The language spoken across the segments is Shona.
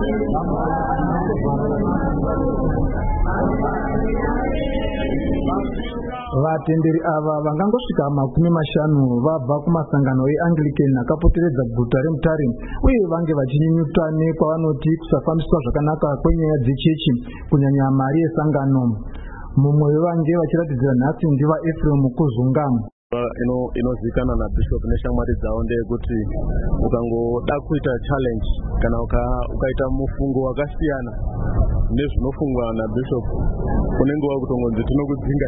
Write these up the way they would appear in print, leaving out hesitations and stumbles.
Vatenderi ava vangangosvika 50 vabva kumasangano eAnglican akapoteredza guta reMutare uye vange vachinyunyuta nekwavanoti kusafambiswa zvakanaka kwenyaya dzechechi kunyanya mari yesangano. Mumwe wevange vachiratidzira nhasi ndiva Ephraim Kuzunga. Inozikanwa naBishop neshamwari dzawo ndeyekuti ukangoda kuita challenge kana ukaita mufungo wakasiyana nezvinofungwa naBishop unenge wakutongonzi tinokudzinga.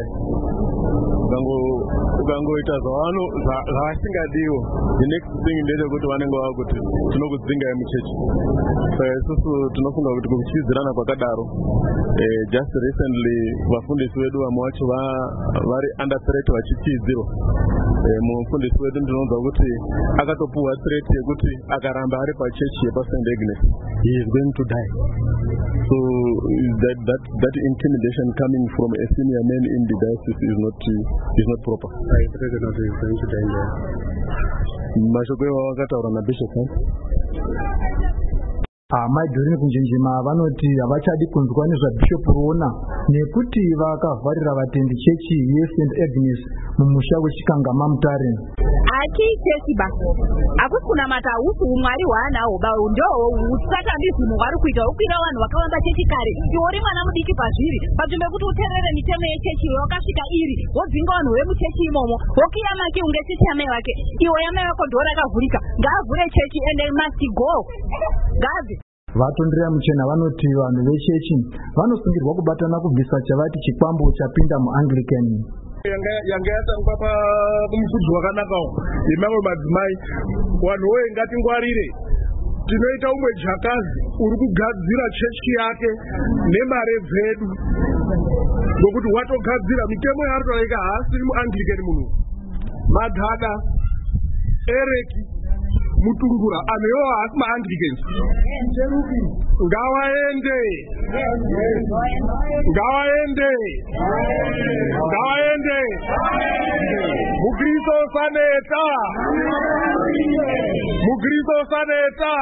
Ukangoita zvavasingadiwo, the next thing ndechekuti vanenge vakuti tinokudzinga muchechi. Isusu tinofunga kuti kuchidzirana kwakadaro just recently vafundisi vedu vamwe vacho vari under threat vachichidzirwa. Mufundisi wedu ndinonzwa kuti akatopuwa threat yekuti akaramba ari pachechi yepaSt Agnes he is going to die. So that intimidation coming from a senior man in the diocese is not proper. I threaten that he is going to die there. Mashoko iwawo akataura naBishop. Maidhurini kunjenjema vanoti havachadi kunzwa nezvaBishop Ruona nekuti vakavharira vatendi chechi yeSt Agnes mumusha wechikangama Mutare. Chechi basi akusi kunamata usu umwari hwaanahwo bawo ndohwo usatambizimo hwari kuita ukwira vanhu vakawanda chechi kare. Iwe uri mwana mudiki pazviri panzvimbo yekuti uteerere mitemo yechechi iwe wakasvika iri wodzinga vanhu vemuchechi imomo wokwira maki unge chechi yamai wake. Iwe yamai wako ndo rakavhurika, ngaavhure chechi and they must go. Ngazi Vatondera muchena vanoti vanhu vechechi vanosungirwa kubatana kubvisa chavati chikwambo chapinda muAnglican. Yanga yatangwa kumufudzi wakanakawo yemamwe madzimai. Vanhu woye ngatingwarire, tinoita umwe jakazi uri kugadzira chechi yake nemare dzedu, ngokuti watogadzira mitemo yaaritoika haasiri muAnglican munhu. Madhada Ereki Mutungura amewo haasi maAnglicans. Ngawaende Mukristo saneta.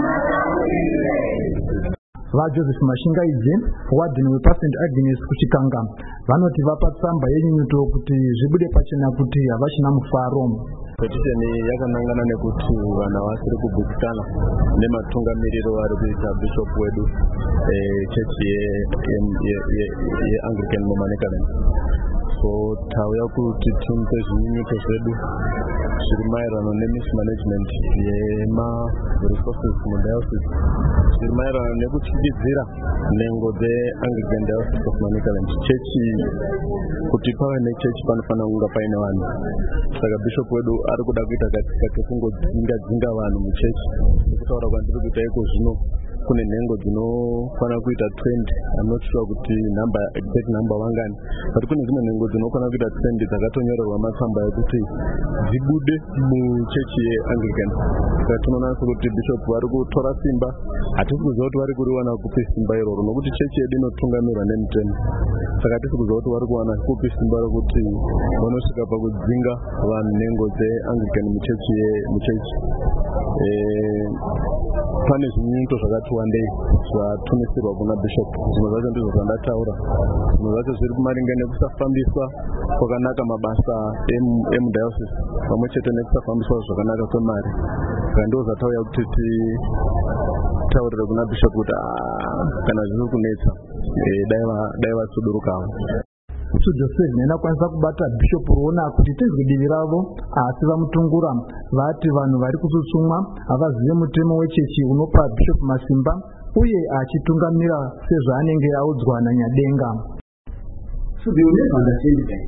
VaJoseph Mashingaidze wadhini wepaSt Agnes kuchikanga vanoti vapa tsamba yenyunyuto kuti zvibude pachena kuti havachina mufaro. Petition yakanangana nekuti vanhu vasiri kugutsikana nematungamiriro ari kuita Bishop wedu chechi yeAnglican muManicaland. So tauya kuti timupe zvinyunyuto zvedu zviri maererano nemismanagement yema-resources mudiocese, zviri maererano nekuchikidzira nhengo dzeAnglican Diocese of Manicaland. Chechi kuti pave nechechi panofanira kunge paine vanhu. Saka Bishop wedu ari kuda kuita katsika kekungodzinga vanhu muchechi. Nekutaura kwandiri kuita iko zvino kune nhengo dzinofanira kuita 20. I'm not sure kuti exact number wangani, but kune dzimwe nhengo dzinofanira kuita 20 dzakatonyorerwa matsamba ekuti dzibude muchechi yeAnglican. Saka tinoona kuti Bishop vari kutora simba, hatisi kuziva kuti vari kuriwana kupi simba iroro, nokuti chechi yedu inotungamirwa nemitemo. Saka hatisi kuziva kuti vari kuwana kupi simba rokuti vanosvika pakudzinga vanhu nhengo dzeAnglican muchechi. Pane zvinyunyuto zvakati wandei zvatumisirwa kuna Bishop. Zvimwe zvacho ndizvo zvandataura. Zvimwe zvacho zviri kumaringe nekusafambiswa kwakanaka mabasa emudiocese pamwe chete nekusafambiswa zvakanaka kwemari. Saka ndizvo zvatauya kuti titaurire kuna Bishop kuti kana zviri kunetsa dai vasudurukawo. Joseph nenakwanisa kubata Bishop Ruona kuti tinzwe divi ravo, asi vamutungura vati vanhu vari kusutsumwa havazive mutemo wechechi unopa Bishop masimba uye achitungamira sezvaanenge audzwa naNyadenga. So they will never understand that.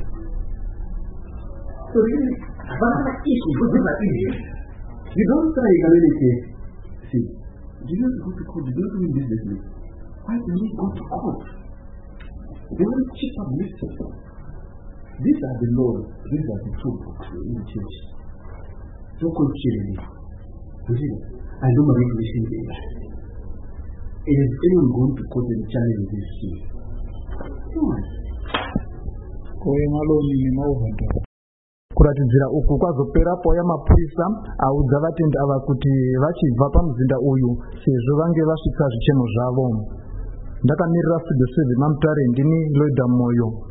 So really, whatever issue, whatever issue, you don't try to see, do you go to court? You don't do business. Why do you go to court? They want to cheap up listen. These are the laws, these are the truth in the church. Don't call charity. I don't want to listen to it. Is anyone going to court and challenge this thing? No one. kuratidzira uku kwazopera poya mapurisa audza vatendi ava kuti vachibva pamuzinda uyu sezvo vange vasvitsa zvichemo zvavo. Ndakamirira Studio 7 Mamutare, ndini Lloyd Moyo.